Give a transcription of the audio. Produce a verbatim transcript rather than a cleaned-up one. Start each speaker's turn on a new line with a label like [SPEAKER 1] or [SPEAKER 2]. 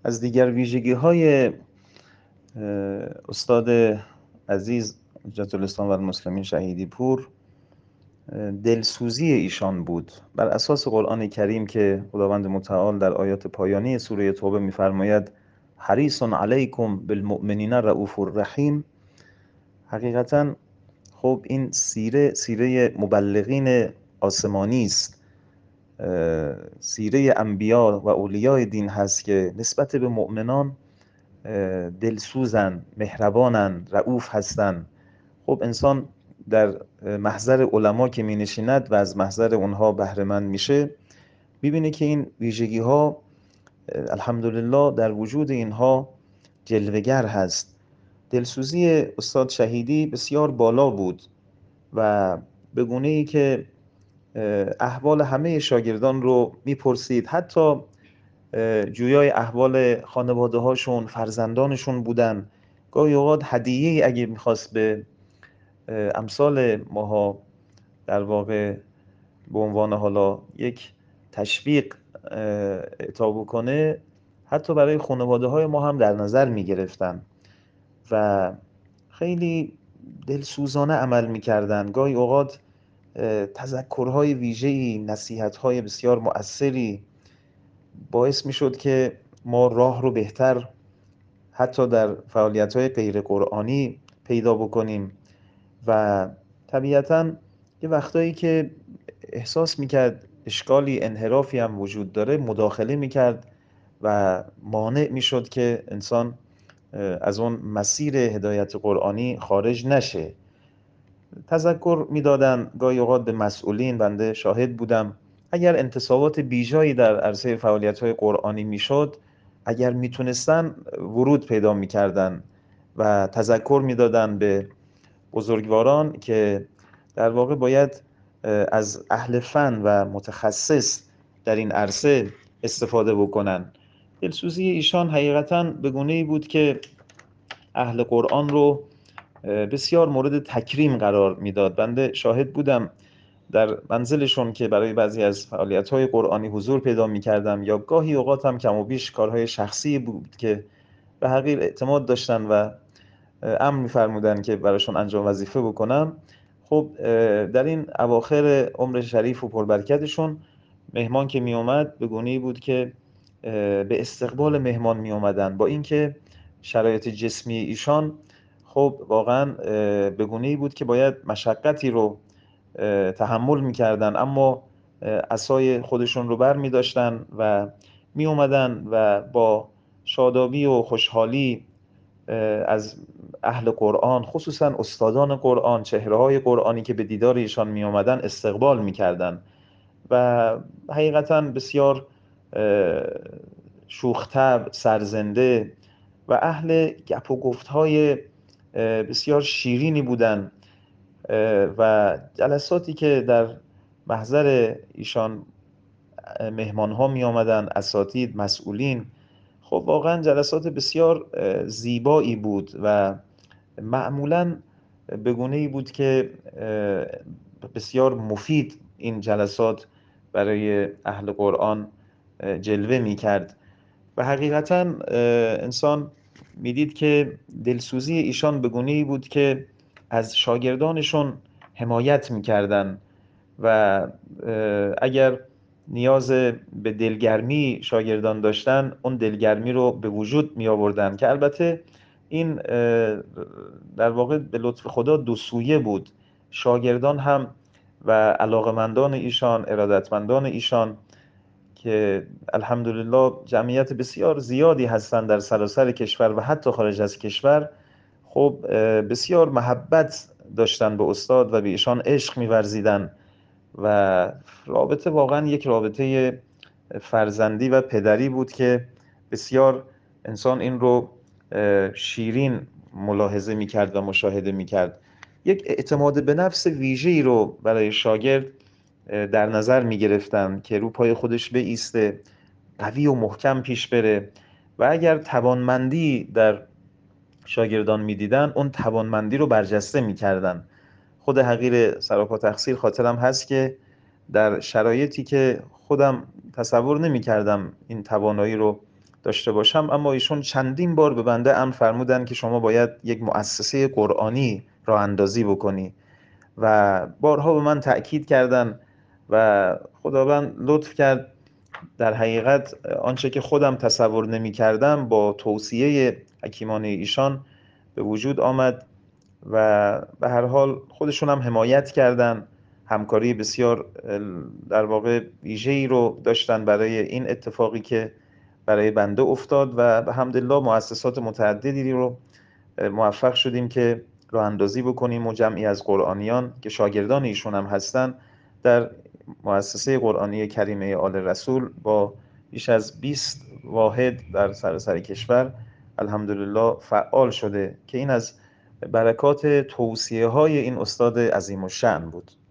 [SPEAKER 1] از دیگر ویژگی‌های استاد عزیز حجت الاسلام و المسلمین شهیدی پور دلسوزی ایشان بود. بر اساس قرآن کریم که خداوند متعال در آیات پایانی سوره توبه می‌فرماید حریص علیکم بالمؤمنین رؤوف الرحیم، حقیقتاً خب این سیره سیره مبلغین آسمانی است، سیره انبیا و اولیای دین هست که نسبت به مؤمنان دلسوزن، مهربانن، رؤوف هستن. خب انسان در محضر علما که می نشیند و از محضر اونها بهره مند میشه، میبینه که این ویژگی ها الحمدلله در وجود اینها جلوگر هست. دلسوزی استاد شهیدی بسیار بالا بود و به گونه‌ای که احوال همه شاگردان رو میپرسید، حتی جویای احوال خانواده هاشون، فرزندانشون بودن. گاهی اوقات هدیه‌ای اگه میخواست به امثال ماها در واقع به عنوان حالا یک تشویق اعطا بکنه، حتی برای خانواده های ما هم در نظر میگرفتن و خیلی دلسوزانه عمل میکردن. گاهی اوقات تذکرهای ویژه‌ای، نصیحت‌های بسیار مؤثری باعث میشد که ما راه رو بهتر حتی در فعالیت‌های غیر قرآنی پیدا بکنیم و طبیعتاً یه وقتایی که احساس میکرد اشکالی، انحرافی هم وجود داره، مداخله میکرد و مانع میشد که انسان از اون مسیر هدایت قرآنی خارج نشه. تذکر میدادن گاهی اوقات به مسئولین، بنده شاهد بودم، اگر انتصابات بیجایی در عرصه فعالیت‌های قرآنی میشد، اگر میتونستن ورود پیدا میکردن و تذکر میدادن به بزرگواران که در واقع باید از اهل فن و متخصص در این عرصه استفاده بکنن. دلسوزی ایشان حقیقتاً به گونه‌ای بود که اهل قرآن رو بسیار مورد تکریم قرار میداد. بنده شاهد بودم در منزلشون که برای بعضی از فعالیت‌های قرآنی حضور پیدا می‌کردم، یا گاهی اوقات هم کم و بیش کارهای شخصی بود که به حقیر اعتماد داشتن و امر می‌فرمودن که براشون انجام وظیفه بکنم. خب در این اواخر عمر شریف و پربرکتشون مهمان که می اومد به گونه‌ای بود که به استقبال مهمان می اومدن، با اینکه شرایط جسمی ایشان خب واقعا به گونه‌ای بود که باید مشقتی رو تحمل می‌کردن، اما عصای خودشون رو بر می داشتن و می اومدن و با شادابی و خوشحالی از اهل قرآن، خصوصا استادان قرآن، چهره‌های قرآنی که به دیدار ایشان می آمدن استقبال می کردن و حقیقتا بسیار شوخ‌طبع، سرزنده و اهل گپ و گفت‌های بسیار شیرینی بودن و جلساتی که در محضر ایشان مهمان‌ها می آمدن، اساتید، مسئولین، خب واقعا جلسات بسیار زیبایی بود و معمولاً به گونه‌ای بود که بسیار مفید این جلسات برای اهل قرآن جلوه می‌کرد و حقیقتاً انسان می‌دید که دلسوزی ایشان به گونه‌ای بود که از شاگردانشون حمایت می‌کردن و اگر نیاز به دلگرمی شاگردان داشتن، اون دلگرمی رو به وجود می آوردن که البته این در واقع به لطف خدا دو سویه بود. شاگردان هم و علاقمندان ایشان، ارادتمندان ایشان که الحمدلله جمعیت بسیار زیادی هستند در سراسر کشور و حتی خارج از کشور، خب بسیار محبت داشتن به استاد و به ایشان عشق می‌ورزیدن و رابطه واقعا یک رابطه فرزندی و پدری بود که بسیار انسان این رو شیرین ملاحظه می‌کرد و مشاهده می‌کرد. یک اعتماد به نفس ویژه‌ای رو برای شاگرد در نظر می‌گرفتن که رو پای خودش بایسته، قوی و محکم پیش بره و اگر توانمندی در شاگردان می‌دیدن، اون توانمندی رو برجسته می‌کردن. خود حقیر سراپا تقصیر خاطرم هست که در شرایطی که خودم تصور نمی کردم این توانایی رو داشته باشم، اما ایشون چندین بار به بنده امر فرمودن که شما باید یک مؤسسه قرآنی راه اندازی بکنی و بارها به من تأکید کردن و خداوند لطف کرد در حقیقت آنچه که خودم تصور نمی کردم با توصیه حکیمان ایشان به وجود آمد و به هر حال خودشون هم حمایت کردن، همکاری بسیار در واقع ویژه‌ای رو داشتن برای این اتفاقی که برای بنده افتاد و به حمدالله مؤسسات متعددی رو موفق شدیم که راه اندازی بکنیم و جمعی از قرآنیان که شاگردان ایشون هم هستن در مؤسسه قرآنی کریمه آل رسول با بیش از بیست واحد در سراسر کشور الحمدلله فعال شده که این از برکات توصیه های این استاد عظیم الشأن بود.